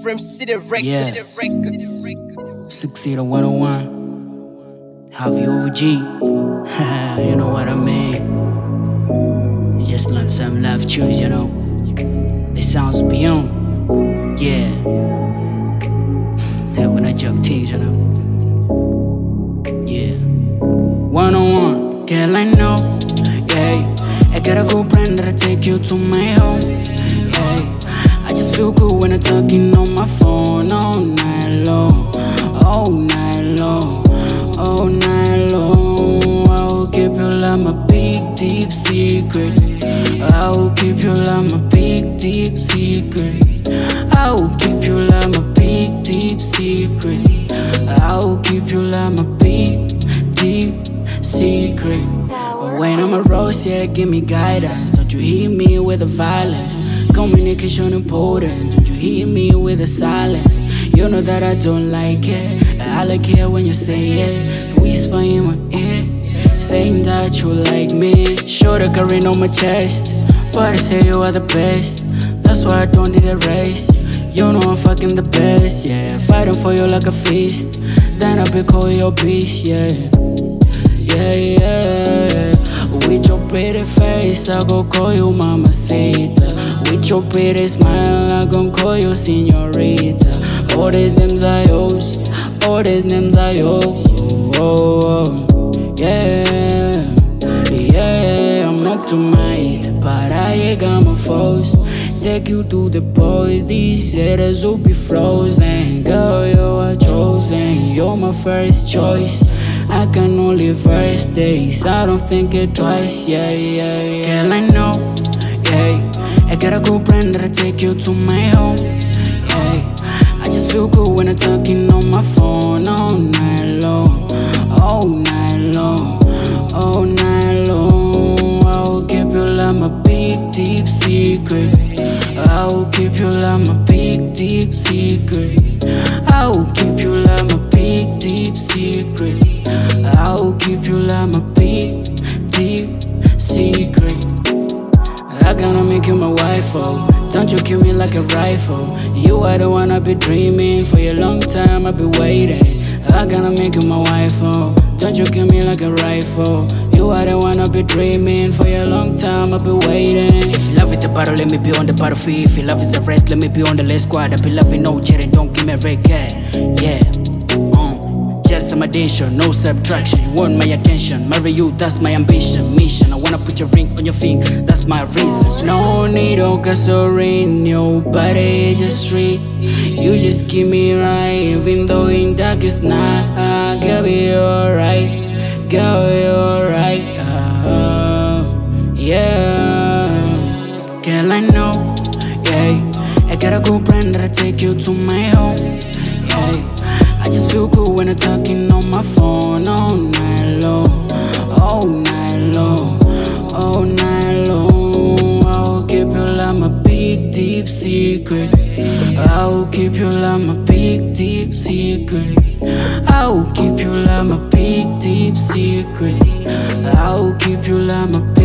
From City Records. Yes. City Records. 60101. Have you OG? You know what I mean? It's just like some love tunes, you know. They sounds beyond. Yeah. That when I jump things, you know. Yeah. 101. Girl, I know. Yeah. I got a good plan that'll take you to my home. Yeah. I just feel good when I'm talking on my phone all night long. All night long. All night long. I will keep you like my big deep secret. I will keep you like my big deep secret. I will keep you like my big deep secret. I will keep you like my big deep secret. But when I'm a rose, yeah, give me guidance. Don't you hit me with the violence. Communication important. Don't you hit me with the silence. You know that I don't like it. I like it when you say it. Whisper in my ear, saying that you like me. Show the carrying on my chest, but I say you are the best. That's why I don't need a race. You know I'm fucking the best, yeah. Fighting for you like a fist. Then I'll be call your beast, yeah. Yeah, yeah. With your pretty face, I go call you mamacita. With your pretty smile, I gon' call you señorita. All these names I use, all these names I use. Yeah, yeah, I'm optimized, but I ain't got my foes. Take you to the boys, these haters will be frozen. Girl, you are chosen, you're my first choice. I can only first days, I don't think it twice, yeah, yeah, yeah. Girl, I know, yeah. I got a good plan that'll take you to my home, yeah. I just feel good when I'm talking on my phone all night long. All night long, all night long. I will keep you like my big deep secret. I will keep you like my big deep secret. I will keep you like my big deep secret. I will keep you like my big deep secret. I gotta make you my wife, oh. Don't you kill me like a rifle. You are the one I've been dreaming. For a long time I've been waiting. I gotta make you my wife, oh. Don't you kill me like a rifle. You are the one I've been dreaming. For a long time I've been waiting. If love is the battle, let me be on the battlefield. If love is the rest, let me be on the last squad. I be loving no cheating, don't give me a red cat. Yeah, just some addition, no subtraction. You want my attention, marry you, that's my ambition. Mission, I wanna put your ring on your finger, that's my reason. No need of gasoline, your body is just sweet. You just keep me right, even though in darkest night. Girl, be alright, girl, be alright. Yeah, girl, I know, yeah. I got a good plan that'll take you to my home, yeah. I just feel good when I'm talking on my phone all night long. All night long, all night long. I will keep you like my big deep secret. I will keep you like my big deep secret. I will keep you like my big deep secret. I will keep you like my